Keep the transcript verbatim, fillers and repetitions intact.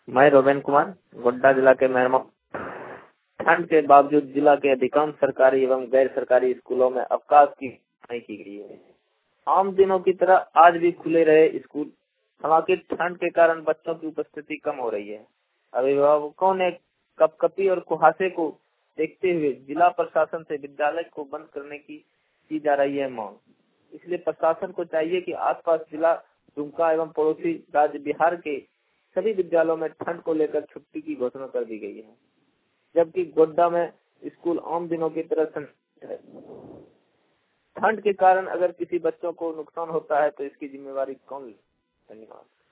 मैं रोबेन कुमार गोड्डा जिला के मेहरमा। ठंड के बावजूद जिला के अधिकांश सरकारी एवं गैर सरकारी स्कूलों में अवकाश की घोषणा की गई है। आम दिनों की तरह आज भी खुले रहे स्कूल। हालांकि ठंड के कारण बच्चों की उपस्थिति कम हो रही है। अभिभावकों ने कपकपी और कुहासे को देखते हुए जिला प्रशासन से विद्यालय को बंद करने की की जा रही है मांग। इसलिए प्रशासन को चाहिए कि आसपास जिला दुमका एवं पड़ोसी राज्य बिहार के सभी विद्यालयों में ठंड को लेकर छुट्टी की घोषणा कर दी गई है, जबकि गोड्डा में स्कूल आम दिनों की तरह संचालित है। ठंड के कारण अगर किसी बच्चों को नुकसान होता है तो इसकी जिम्मेवारी कौन ले? धन्यवाद।